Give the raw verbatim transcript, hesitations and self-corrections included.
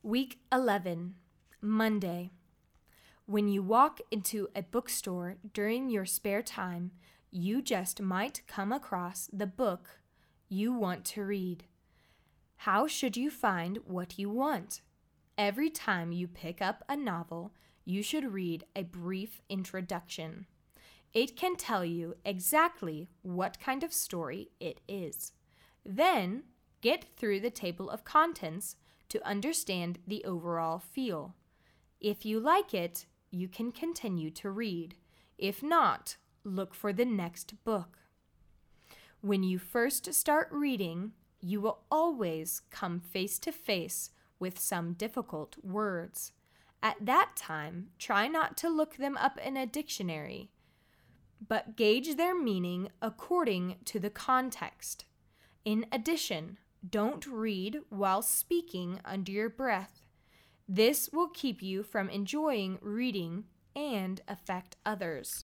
Week eleven, Monday. When you walk into a bookstore during your spare time, you just might come across the book you want to read. How should you find what you want? Every time you pick up a novel, you should read a brief introduction. It can tell you exactly what kind of story it is. Then, get through the table of contents to understand the overall feel. If you like it, you can continue to read. If not, look for the next book. When you first start reading, you will always come face to face with some difficult words. At that time, try not to look them up in a dictionary, but gauge their meaning according to the context. In addition, don't read while speaking under your breath. This will keep you from enjoying reading and affect others.